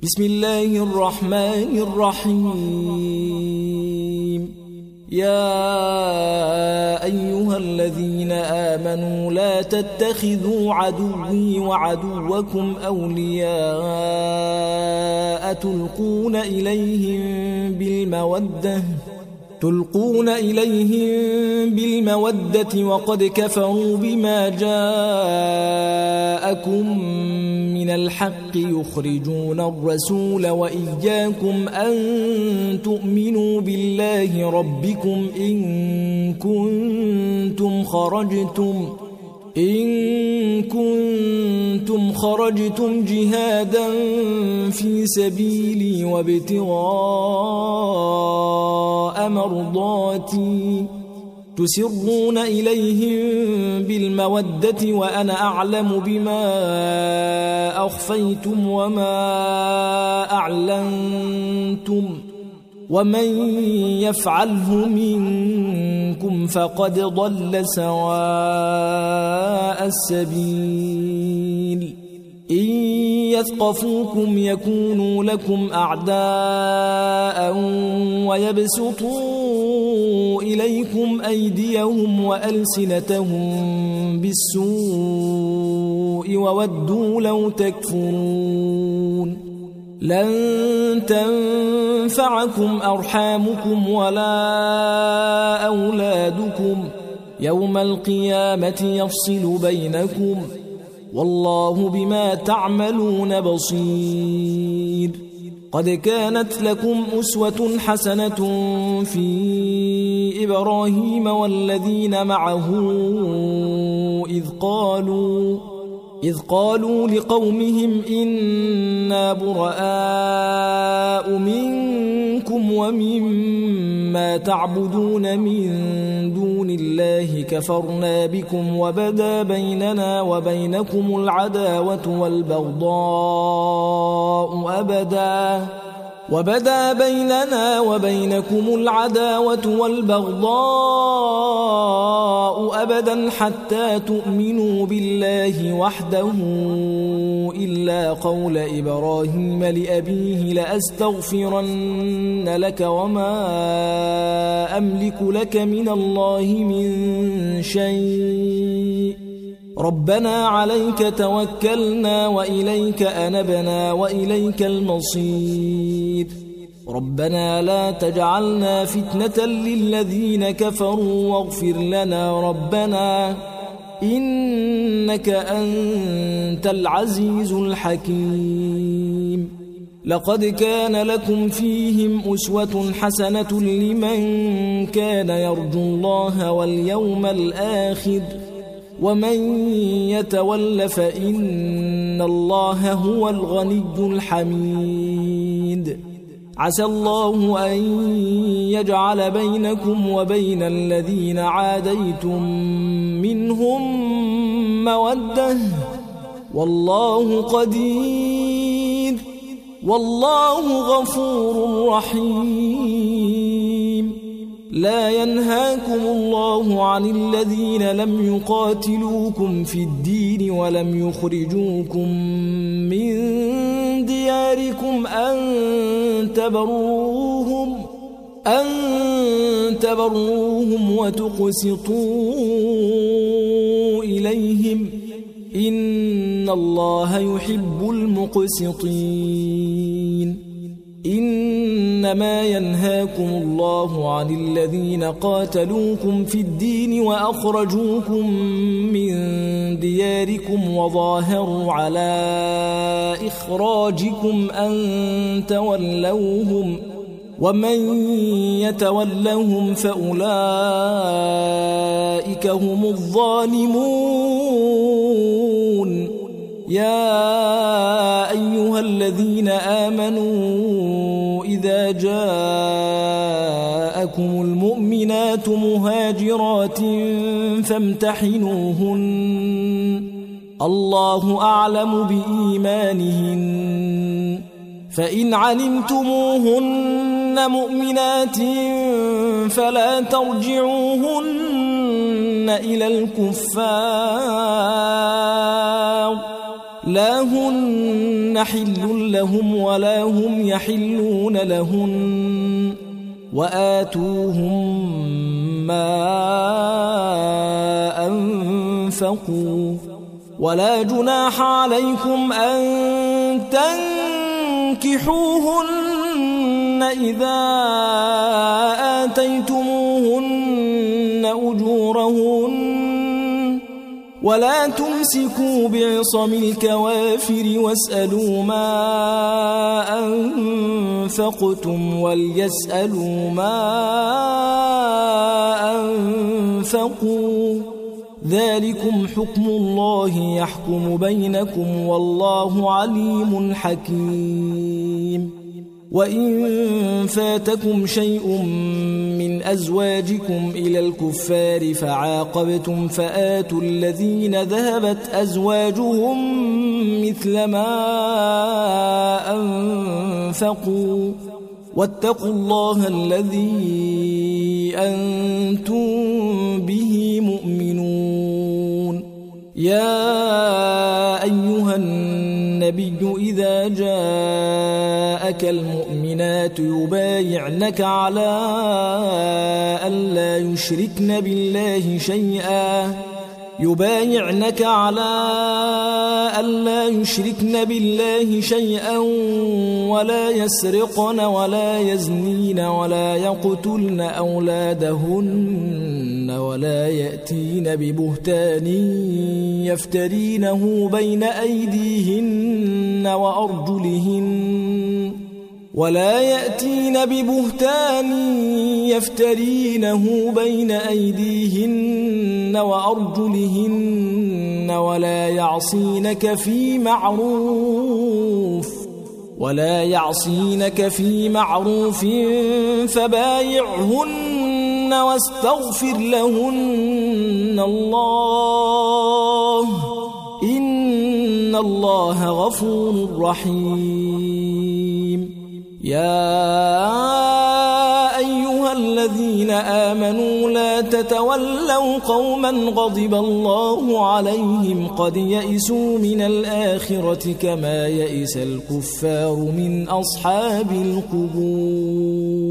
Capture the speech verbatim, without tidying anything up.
بسم الله الرحمن الرحيم. يا أيها الذين آمنوا لا تتخذوا عدوي وعدوكم أولياء تلقون إليهم بالمودة تلقون إليهم بالمودة وقد كفروا بما جاءكم من الحق يخرجون الرسول وإياكم أن تؤمنوا بالله ربكم إن كنتم خرجتم إن كنتم خرجتم جهادا في سبيلي وابتغاء مرضاتي تسرون إليهم بالمودة وأنا أعلم بما أخفيتم وما أعلنتم ومن يفعله منكم فقد ضل سواء السبيل. إن يثقفوكم يكونوا لكم أعداء ويبسطوا إليكم أيديهم وألسنتهم بالسوء وودوا لو تكفرون. لن تنفعكم أرحامكم ولا أولادكم يوم القيامة يفصل بينكم والله بما تعملون بصير. قد كانت لكم أسوة حسنة في إبراهيم والذين معه إذ قالوا إذ قالوا لقومهم إنا براء منكم ومما تعبدون من دون الله كفرنا بكم وبدا بيننا وبينكم العداوة والبغضاء أبدا وبدا بيننا وبينكم العداوة والبغضاء أبدا حتى تؤمنوا بالله وحده إلا قول إبراهيم لأبيه لأستغفرن لك وما أملك لك من الله من شيء ربنا عليك توكلنا وإليك أنبنا وإليك المصير. ربنا لا تجعلنا فتنة للذين كفروا واغفر لنا ربنا إنك أنت العزيز الحكيم. لقد كان لكم فيهم أسوة حسنة لمن كان يرجو الله واليوم الآخر ومن يتول فإن الله هو الغني الحميد. عسى الله أن يجعل بينكم وبين الذين عاديتم منهم مودة والله قدير والله غفور رحيم. لا ينهاكم الله عن الذين لم يقاتلوكم في الدين ولم يخرجوكم من دياركم أن تبروهم أن تبروهم وتقسطوا إليهم إن الله يحب المقسطين. إنما ينهاكم الله عن الذين قاتلوكم في الدين وأخرجوكم من دياركم وظاهروا على إخراجكم أن تولوهم ومن يتولهم فأولئك هم الظالمون. يا أيها الذين آمنوا إذا جاءكم المؤمنات مهاجرات فامتحنوهن الله أعلم بإيمانهن فإن علمتموهن مؤمنات فلا ترجعوهن إلى الكفار لا هن حل لهم ولا هم يحلون لهن وآتوهم ما أنفقوا ولا جناح عليكم أن تنكحوهن إذا آتيتموهن أجورهن ولا تمسكوا بعصم الكوافر واسألوا ما أنفقتم وليسألوا ما أنفقوا ذلكم حكم الله يحكم بينكم والله عليم حكيم. وإن فاتكم شيء من أزواجكم إلى الكفار فعاقبتم فآتوا الذين ذهبت أزواجهم مثل ما أنفقوا واتقوا الله الذي أنتم به مؤمنون. يا أيها النبي إذا جاءك المؤمنات يبايعنك على أن لا يشركن بالله شيئا يبايعنك على ألا يشركن بالله شيئا ولا يسرقن ولا يزنين ولا يقتلن أولادهن ولا يأتين ببهتان يفترينه بين أيديهن وأرجلهن ولا يأتين ببهتان يفترينه بين أيديهن وأرجلهن ولا يعصينك في معروف ولا يعصينك في معروف فبايعهن واستغفر لهن الله إن الله غفور رحيم. يا أيها الذين آمنوا لا تتولوا قوما غضب الله عليهم قد يئسوا من الآخرة كما يئس الكفار من أصحاب القبور.